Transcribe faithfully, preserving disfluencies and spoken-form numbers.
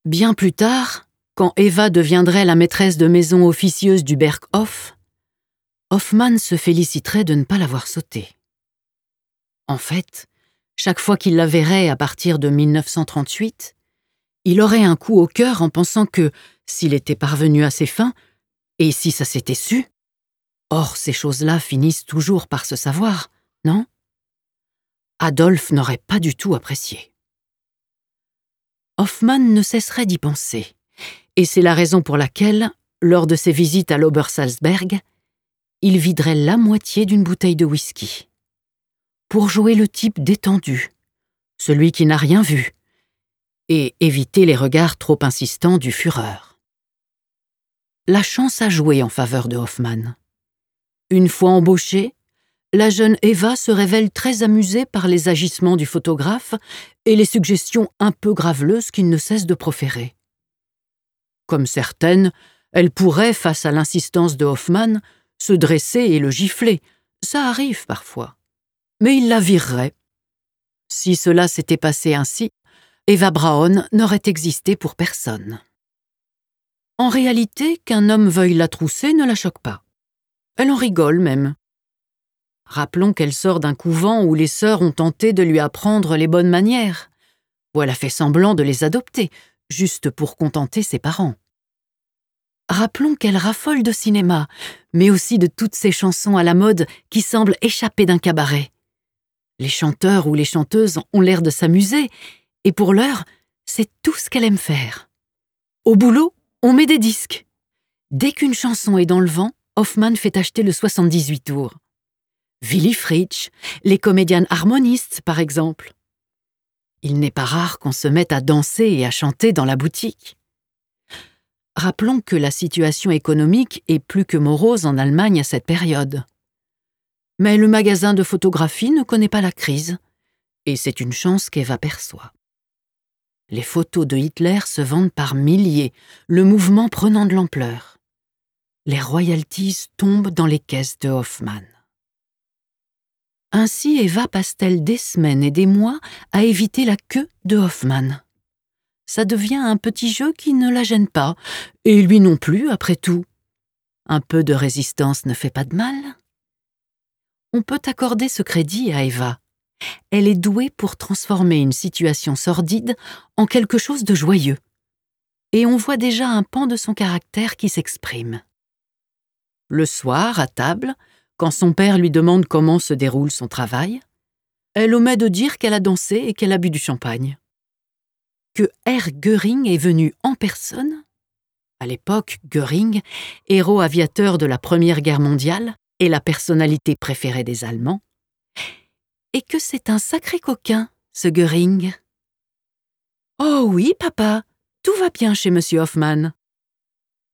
Bien plus tard, quand Eva deviendrait la maîtresse de maison officieuse du Berghof, Hoffmann se féliciterait de ne pas l'avoir sautée. En fait, chaque fois qu'il la verrait à partir de mille neuf cent trente-huit, il aurait un coup au cœur en pensant que, s'il était parvenu à ses fins, et si ça s'était su, or ces choses-là finissent toujours par se savoir, non? Adolphe n'aurait pas du tout apprécié. Hoffmann ne cesserait d'y penser, et c'est la raison pour laquelle, lors de ses visites à l'Obersalzberg, il viderait la moitié d'une bouteille de whisky. Pour jouer le type détendu, celui qui n'a rien vu, et éviter les regards trop insistants du Führer. La chance a joué en faveur de Hoffmann. Une fois embauchée, la jeune Eva se révèle très amusée par les agissements du photographe et les suggestions un peu graveleuses qu'il ne cesse de proférer. Comme certaines, elle pourrait, face à l'insistance de Hoffmann, se dresser et le gifler. Ça arrive parfois. Mais il la virerait. Si cela s'était passé ainsi, Eva Braun n'aurait existé pour personne. En réalité, qu'un homme veuille la trousser ne la choque pas. Elle en rigole même. Rappelons qu'elle sort d'un couvent où les sœurs ont tenté de lui apprendre les bonnes manières, où elle a fait semblant de les adopter, juste pour contenter ses parents. Rappelons qu'elle raffole de cinéma, mais aussi de toutes ces chansons à la mode qui semblent échapper d'un cabaret. Les chanteurs ou les chanteuses ont l'air de s'amuser, et pour l'heure, c'est tout ce qu'elle aime faire. Au boulot, on met des disques. Dès qu'une chanson est dans le vent, Hoffmann fait acheter le soixante-dix-huit tours. Willy Fritsch, les comédiennes harmonistes, par exemple. Il n'est pas rare qu'on se mette à danser et à chanter dans la boutique. Rappelons que la situation économique est plus que morose en Allemagne à cette période. Mais le magasin de photographie ne connaît pas la crise, et c'est une chance qu'Eva perçoit. Les photos de Hitler se vendent par milliers, le mouvement prenant de l'ampleur. Les royalties tombent dans les caisses de Hoffmann. Ainsi Eva passe-t-elle des semaines et des mois à éviter la queue de Hoffmann. Ça devient un petit jeu qui ne la gêne pas, et lui non plus, après tout. Un peu de résistance ne fait pas de mal. On peut accorder ce crédit à Eva. Elle est douée pour transformer une situation sordide en quelque chose de joyeux. Et on voit déjà un pan de son caractère qui s'exprime. Le soir, à table, quand son père lui demande comment se déroule son travail, elle omet de dire qu'elle a dansé et qu'elle a bu du champagne. Que Herr Göring est venu en personne, à l'époque, Göring, héros aviateur de la Première Guerre mondiale et la personnalité préférée des Allemands, et que c'est un sacré coquin, ce Göring. « Oh oui, papa, tout va bien chez Monsieur Hoffmann. »